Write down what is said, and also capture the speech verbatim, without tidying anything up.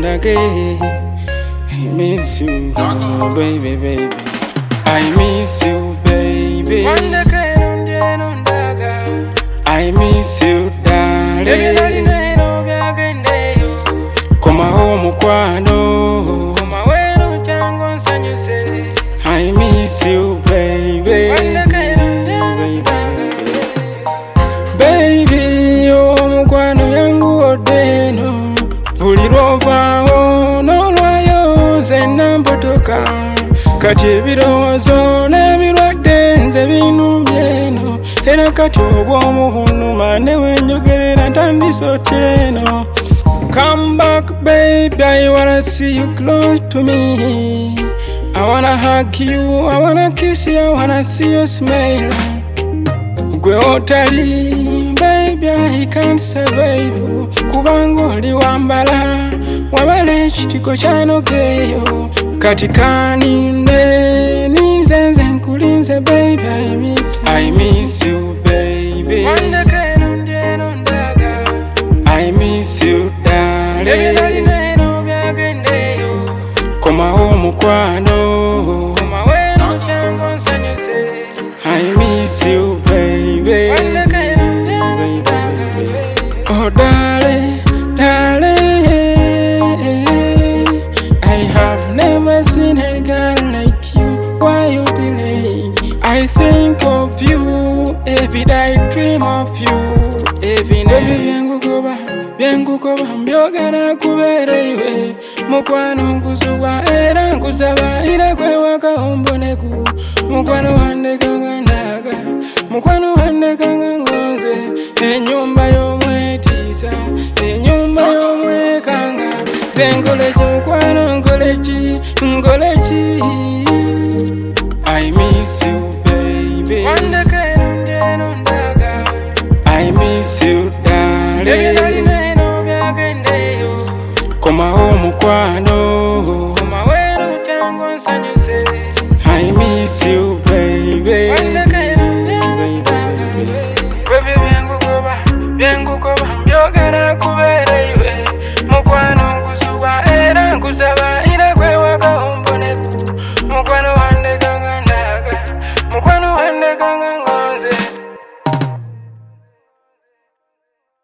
again. I miss you, baby, baby. I miss you, baby. I miss you, darling. Koma home kwano. I miss you, baby. Baby, oh mukwano yangu odeno. Ulirova oh no lwayo zenampotoka. Kati ebirozo n'ebirwadde nze binubyeno. Era kati obw'omuhunuma ne wenjogerera ntandise otyeno. Come back, baby, I wanna see you close to me. I wanna hug you, I wanna kiss you, I wanna see you smile. Gwe otali, baby, I can't survive. Kubanga oli wambala, wabala ekitiko kyanogeyo. Katika ninde, ninzenze nkulinze, baby, I miss you. I miss you, baby. I miss you, darling. Koma home kwano. I miss you, baby. Oh, darling, darling. I have never seen a girl like you. Why you delay? I think of you every day. I dream of you every day. Vyengukoba, vyengukoba, mbyogera kubereiwe. Mukwano nkusuba era nkusaba ira kwe wakaomboneku. Mukwano wande kanga ndaga, mukwano wande kanga ngonze. Enyumba y'omwetiisa, enyumba y'omwekanga. Zengole mukwano ngolechi, ngolechi. I miss you, baby. I miss you, darling. Koma home kwano.